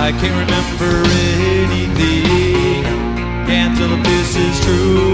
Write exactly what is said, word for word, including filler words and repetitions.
I can't remember anything. Can't tell if this is true